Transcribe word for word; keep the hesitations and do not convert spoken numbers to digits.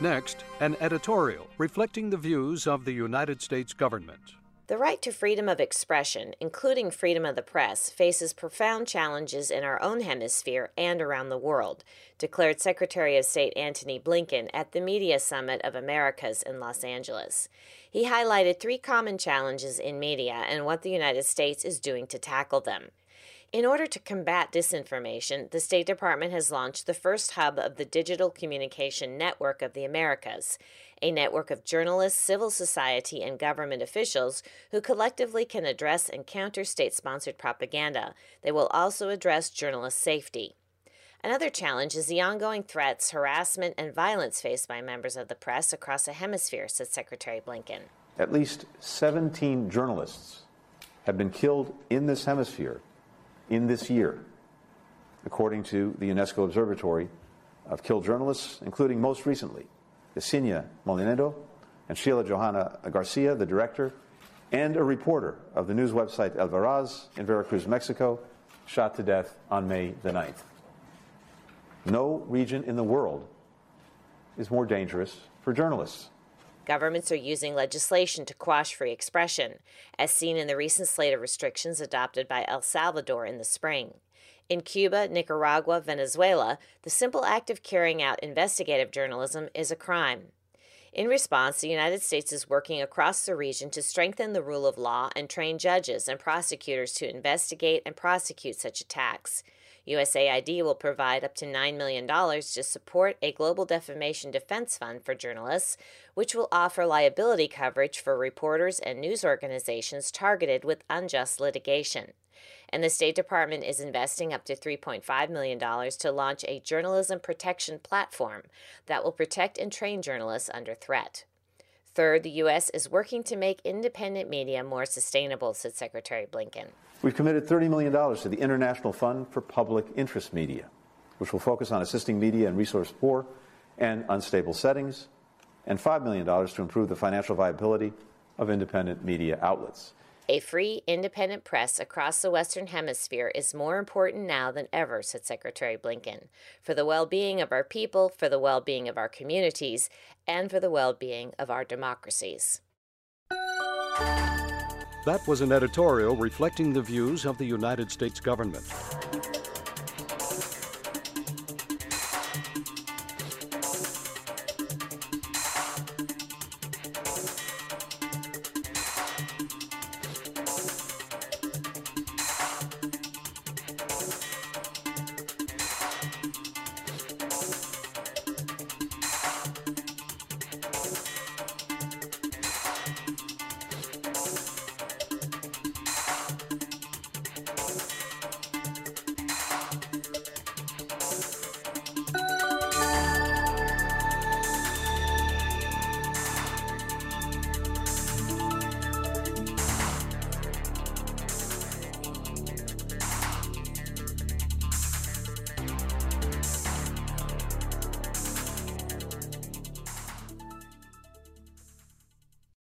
Next, an editorial reflecting the views of the United States government. The right to freedom of expression, including freedom of the press, faces profound challenges in our own hemisphere and around the world, declared Secretary of State Antony Blinken at the Media Summit of Americas in Los Angeles. He highlighted three common challenges in media and what the United States is doing to tackle them. In order to combat disinformation, the State Department has launched the first hub of the Digital Communication Network of the Americas, a network of journalists, civil society, and government officials who collectively can address and counter state-sponsored propaganda. They will also address journalist safety. Another challenge is the ongoing threats, harassment, and violence faced by members of the press across the hemisphere, said Secretary Blinken. At least seventeen journalists have been killed in this hemisphere in this year, according to the UNESCO Observatory of Killed Journalists, including most recently Yesenia Molinero and Sheila Johanna Garcia, the director, and a reporter of the news website El Veraz in Veracruz, Mexico, shot to death on May the ninth. No region in the world is more dangerous for journalists. Governments are using legislation to quash free expression, as seen in the recent slate of restrictions adopted by El Salvador in the spring. In Cuba, Nicaragua, Venezuela, the simple act of carrying out investigative journalism is a crime. In response, the United States is working across the region to strengthen the rule of law and train judges and prosecutors to investigate and prosecute such attacks. U S A I D will provide up to nine million dollars to support a global defamation defense fund for journalists, which will offer liability coverage for reporters and news organizations targeted with unjust litigation. And the State Department is investing up to three point five million dollars to launch a journalism protection platform that will protect and train journalists under threat. Third, the U S is working to make independent media more sustainable, said Secretary Blinken. We've committed thirty million dollars to the International Fund for Public Interest Media, which will focus on assisting media in resource-poor and unstable settings, and five million dollars to improve the financial viability of independent media outlets. A free, independent press across the Western Hemisphere is more important now than ever, said Secretary Blinken, for the well-being of our people, for the well-being of our communities, and for the well-being of our democracies. That was an editorial reflecting the views of the United States government.